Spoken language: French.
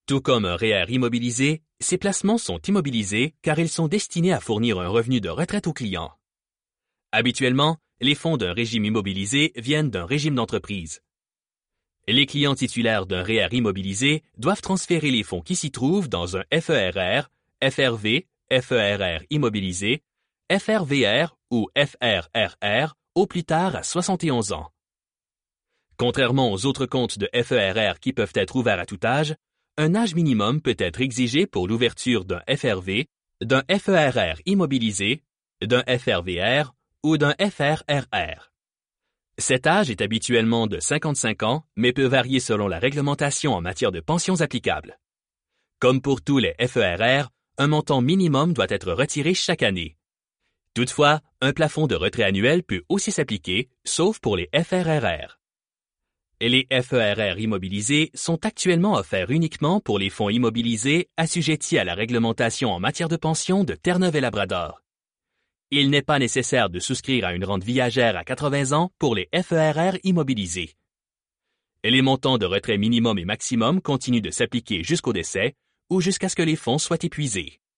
Tout comme un REER immobilisé, ces placements sont immobilisés car ils sont destinés à fournir un revenu de retraite aux clients. Habituellement, les fonds d'un régime immobilisé viennent d'un régime d'entreprise. Les clients titulaires d'un REER immobilisé doivent transférer les fonds qui s'y trouvent dans un FERR, FRV, FERR immobilisé, FRVR ou FRRR au plus tard à 71 ans. Contrairement aux autres comptes de FERR qui peuvent être ouverts à tout âge, un âge minimum peut être exigé pour l'ouverture d'un FRV, d'un FERR immobilisé, d'un FRVR ou d'un FRRR. Cet âge est habituellement de 55 ans, mais peut varier selon la réglementation en matière de pensions applicables. Comme pour tous les FERR, un montant minimum doit être retiré chaque année. Toutefois, un plafond de retrait annuel peut aussi s'appliquer, sauf pour les FRRR. Et les FERR immobilisés sont actuellement offerts uniquement pour les fonds immobilisés assujettis à la réglementation en matière de pension de Terre-Neuve et Labrador. Il n'est pas nécessaire de souscrire à une rente viagère à 80 ans pour les FERR immobilisés. Et les montants de retrait minimum et maximum continuent de s'appliquer jusqu'au décès ou jusqu'à ce que les fonds soient épuisés.